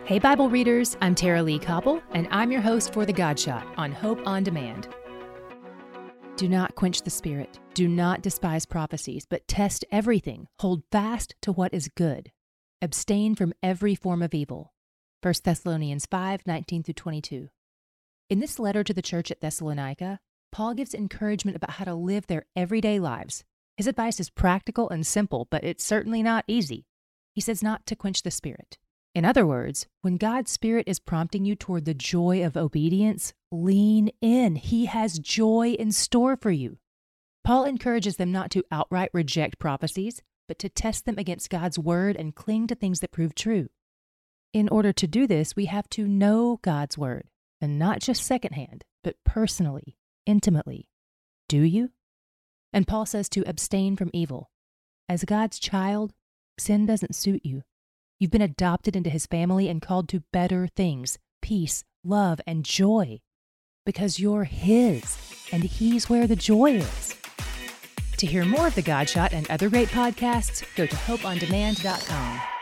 Hey Bible readers, I'm Tara Lee Koppel, and I'm your host for The God Shot on Hope on Demand. Do not quench the Spirit. Do not despise prophecies, but test everything. Hold fast to what is good. Abstain from every form of evil. 1 Thessalonians 5:19-22. In this letter to the church at Thessalonica, Paul gives encouragement about how to live their everyday lives. His advice is practical and simple, but it's certainly not easy. He says not to quench the Spirit. In other words, when God's Spirit is prompting you toward the joy of obedience, lean in. He has joy in store for you. Paul encourages them not to outright reject prophecies, but to test them against God's word and cling to things that prove true. In order to do this, we have to know God's word, and not just secondhand, but personally, intimately. Do you? And Paul says to abstain from evil. As God's child, sin doesn't suit you. You've been adopted into his family and called to better things, peace, love, and joy, because you're his, and he's where the joy is. To hear more of The God Shot and other great podcasts, go to hopeondemand.com.